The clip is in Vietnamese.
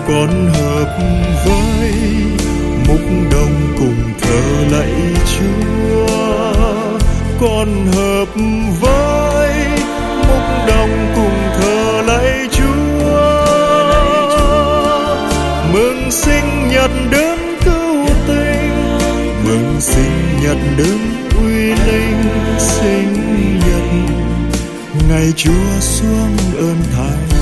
con hợp với mục đồng cùng thờ lạy Chúa. Con hợp với mục đồng cùng thờ lạy Chúa. Mừng sinh nhật đấng cứu tinh, mừng sinh nhật đấng uy linh. Sinh nhật ngày Chúa xuống ơn thải